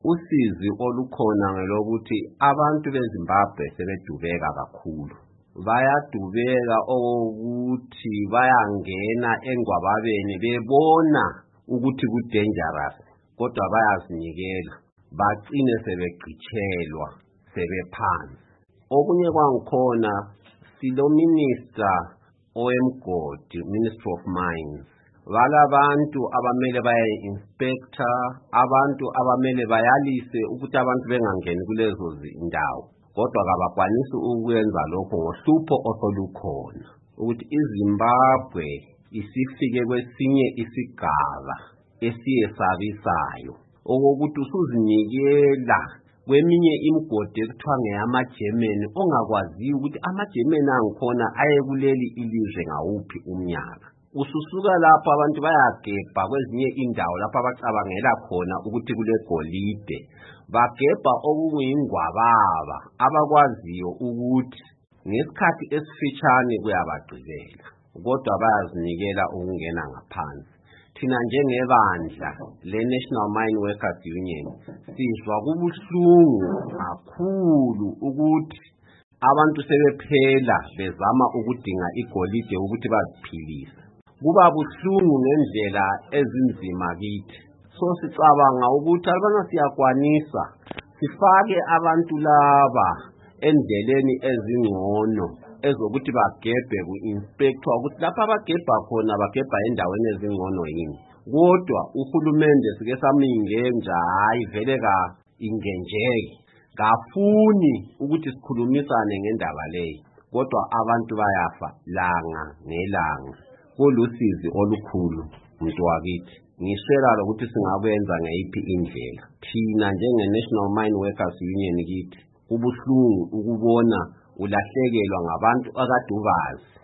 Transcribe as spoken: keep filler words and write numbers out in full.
Usizi olukhona ngelokuthi abantu beZimbabwe sebedubeka kakhulu. Bayadubeka ukuthi bayangena engwababeni bebona ukuthi ku dangerous kodwa bayazinikela bagcine sebegcitshelwa sebephansi. Okunye kwangikhona silo minister oemgodi, Ministry of Mines. Balabantu abamele baye inspector, abantu abamele bayalise ukuthi abantu bengangeni kulezo zindawo. Kodwa kabakwanisi ukwenza lokho ngohlupho osolukhona ukuthi iZimbabwe isifike kwesinye isigaba esiyesabisayo okokuthi usuzinikela kweminye imigodi ekuthiwa ngeyama-German ongakwaziyo ukuthi ama-German angikhona aye kuleli ilizwe ngawuphi umnyaka. Ususuka lapho abantu bayagebha kwezinye indawo lapho abacabangela khona ukuthi kule golide, bagebha okuyingwababa abakwaziyo ukuthi ngesikhathi esifitshane kuyabagqilela kodwa bayazinikela ukungena ngaphansi. Thina njengebandla le-National Mine Workers Union sizwa kubuhlungu kakhulu ukuthi abantu sebephela bezama ukudinga igolide ukuthi baziphilise. Kuba buhlungu ngendlela ezinzima kithi. So sicabanga ukuthi albana siyakwanisa sifake abantu laba endleleni ezingcono ezokuthi bagebhe ku-inspector ukuthi lapha bagebha khona bagebha endaweni ezingcono yini. Kodwa uhulumende sike samingenja hayi vele ka ingenjeki kafuni ukuthi sikhulumisane ngendaba leyi kodwa abantu bayafa langa nelanga. Kulusizi olukhulu muntu wakithi. Ngishela ukuthi singakwenza ngayiphi indlela. Thina njenge-National Mine Workers Union kithi kubuhlungu ukubona ulahlekelwa ngabantu akadubazi